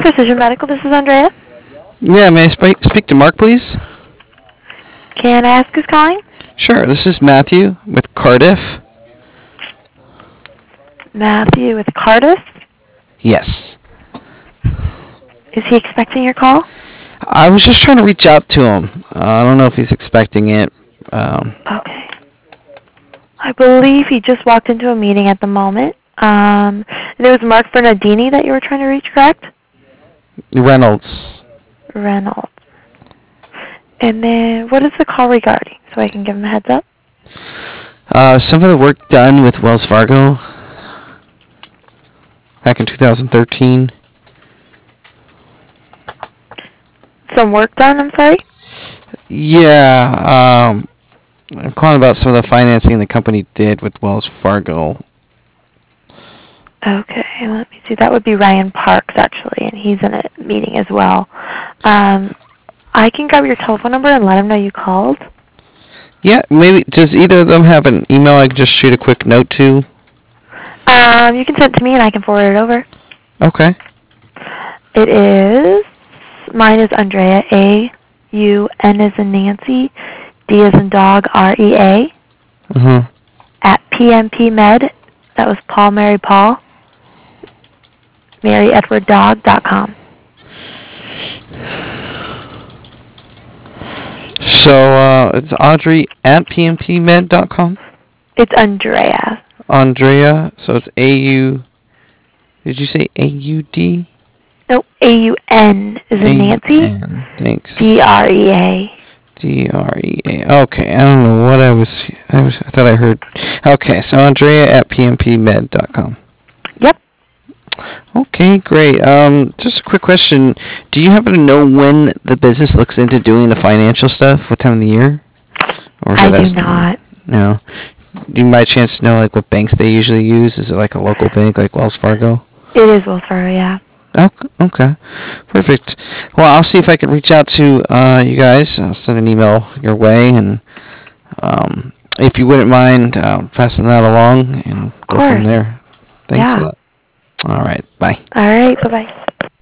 Precision Medical, this is Andrea. Yeah, may I speak to Mark, please? Can I ask who's calling? Sure, this is Matthew with Cardiff. Matthew with Cardiff. Yes. Is he expecting your call? I was just trying to reach out to him. I don't know if he's expecting it. Okay. I believe he just walked into a meeting at the moment. And it was Mark Bernardini that you were trying to reach, correct? Reynolds. Reynolds. And then what is the call regarding, so I can give him a heads up? Some of the work done with Wells Fargo back in 2013. Some work done, I'm sorry? Yeah, I'm calling about some of the financing the company did with Wells Fargo. Okay, let me see. That would be Ryan Parks, actually, and he's in a meeting as well. I can grab your telephone number and let him know you called. Yeah, maybe. Does either of them have an email I can just shoot a quick note to? You can send it to me and I can forward it over. Okay. It is, mine is Andrea, A-U-N as in Nancy, D as in dog, R-E-A, at PMP Med, that was Paul Mary Paul, MaryEdwardDog.com. So, it's Audrey at pmpmed.com? It's Andrea. Andrea, so it's A-U... Did you say A-U-D? No, A-U-N is in Nancy. A-U-N, thanks. D-R-E-A. D-R-E-A. Okay, I don't know what I thought I heard. Okay, so Andrea at pmpmed.com. Yep. Okay, great. Just a quick question. Do you happen to know when the business looks into doing the financial stuff? What time of the year? Or is I it do not. No. Do you by chance know like what banks they usually use? Is it like a local bank like Wells Fargo? It is Wells Fargo, yeah. Okay. Perfect. Well, I'll see if I can reach out to you guys. I'll send an email your way, and if you wouldn't mind passing that along and go from there. Thanks a lot. All right. Bye. All right. Bye-bye.